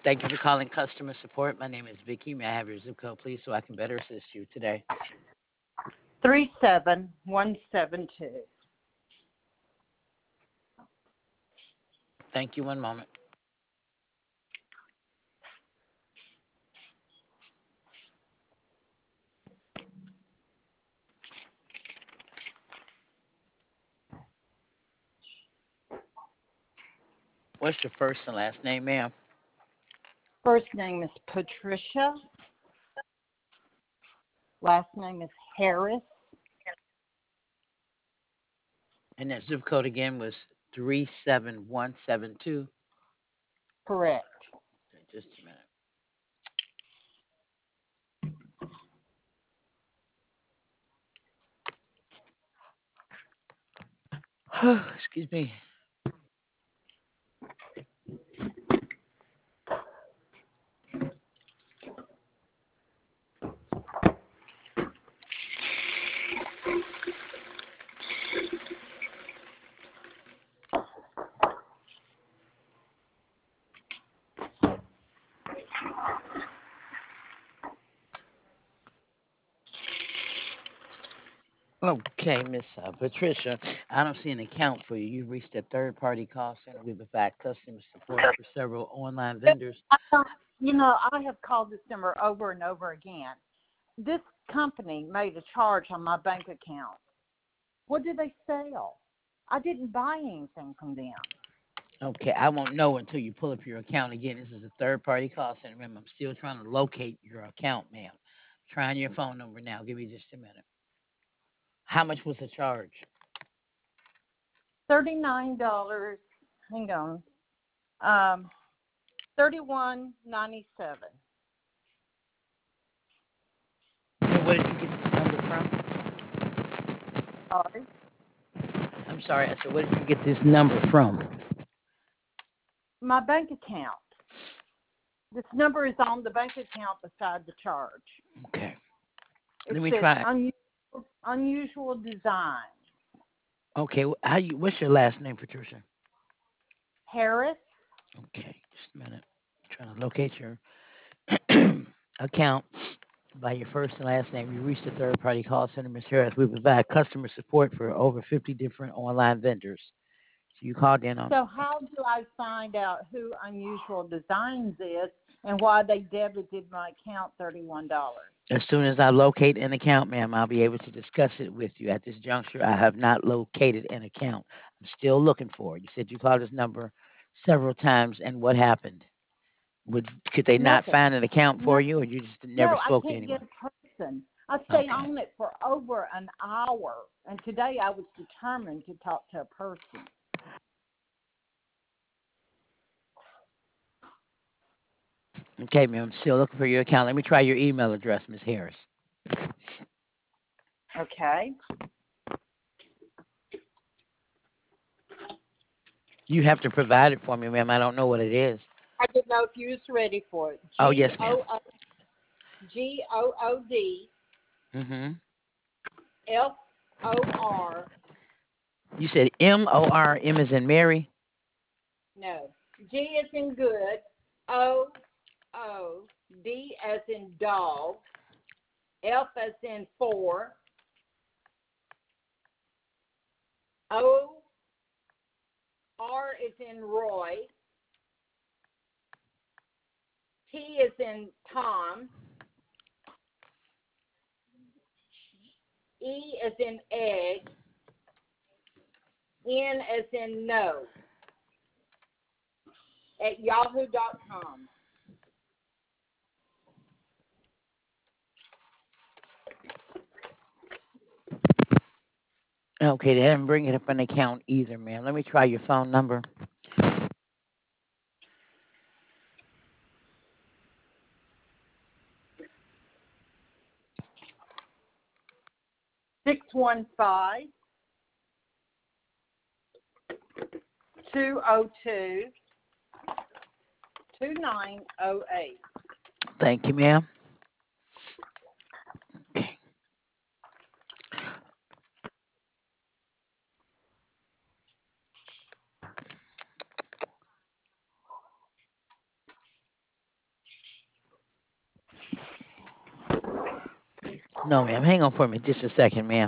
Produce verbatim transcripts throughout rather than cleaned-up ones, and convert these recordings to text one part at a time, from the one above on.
Thank you for calling customer support. My name is Vicky. May I have your zip code, please, so I can better assist you today? Three seven one seven two. Thank you. One moment. What's your first and last name, ma'am? First name is Patricia. Last name is Harris. And that zip code again was three seven one seven two. Correct. Okay, just a minute. Excuse me. Okay, Miss uh, Patricia, I don't see an account for you. You've reached a third-party call center. We provide customer support for several online vendors. I don't, you know, I have called this number over and over again. This company made a charge on my bank account. What did they sell? I didn't buy anything from them. Okay, I won't know until you pull up your account again. This is a third-party call center. Remember, I'm still trying to locate your account, ma'am. Trying your phone number now. Give me just a minute. How much was the charge? Thirty-nine dollars. Hang on. Um, thirty-one ninety-seven. And where did you get this number from? Sorry. I'm sorry, I said, where did you get this number from? My bank account. This number is on the bank account beside the charge. Okay, It let me says try. unusual, unusual design. Okay, how you? What's your last name, Patricia? Harris. Okay, just a minute. Trying to locate your account by your first and last name. You reached the third party call center, Miz Harris. We provide customer support for over fifty different online vendors. So you called in on. So how do I find out who Unusual Designs is and why they debited my account thirty-one dollars? As soon as I locate an account, ma'am, I'll be able to discuss it with you. At this juncture, I have not located an account. I'm still looking for it. You said you called this number several times, and what happened? Would could they not Nothing. find an account for No, you, or you just never no, I spoke to can't get anyone? a person. I stay Okay. on it for over an hour, and today I was determined to talk to a person. Okay, ma'am. Still looking for your account. Let me try your email address, Miz Harris. Okay. You have to provide it for me, ma'am. I don't know what it is. I didn't know if you was ready for it. Oh, yes, G ma'am. O O G O O D Mm-hmm. F O R. You said M O R M as in Mary. No. G is in good. O O D as in dog. F as in four. O R is in Roy. T is in Tom. E is in egg. N as in no. At yahoo dot com. Okay, they didn't bring it up an account either, ma'am. Let me try your phone number. six one five, two oh two, two nine oh eight. Thank you, ma'am. Okay. No, ma'am. Hang on for me just a second, ma'am.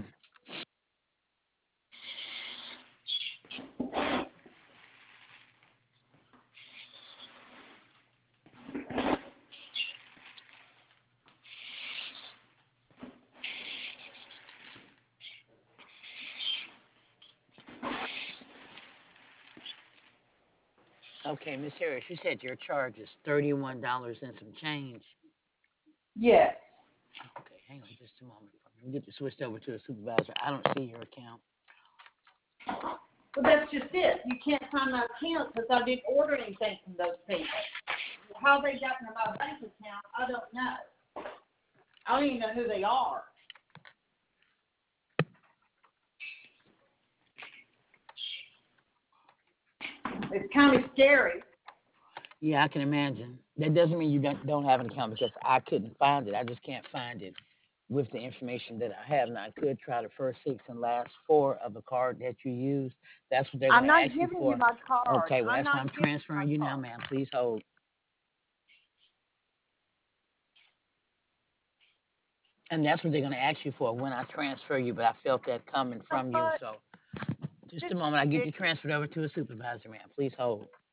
Okay, Miss Harris, you said your charge is thirty-one dollars and some change. Yes. Okay, hang on just a moment for me. We get you switched over to the supervisor. I don't see your account. Well, that's just it. You can't find my account because I didn't order anything from those people. How they got into my bank account, I don't know. I don't even know who they are. It's kind of scary. Yeah, I can imagine. That doesn't mean you don't don't have an account because I couldn't find it. I just can't find it with the information that I have. Now I could try the first six and last four of the card that you used. That's what they're I'm going to not ask you giving you for. my card. Okay, well I'm that's why not I'm giving you my transferring you now, card. ma'am. Please hold. And that's what they're going to ask you for when I transfer you. But I felt that coming You know from you, what? so just This a is moment. I get you ridiculous. transferred over to a supervisor, ma'am. Please hold.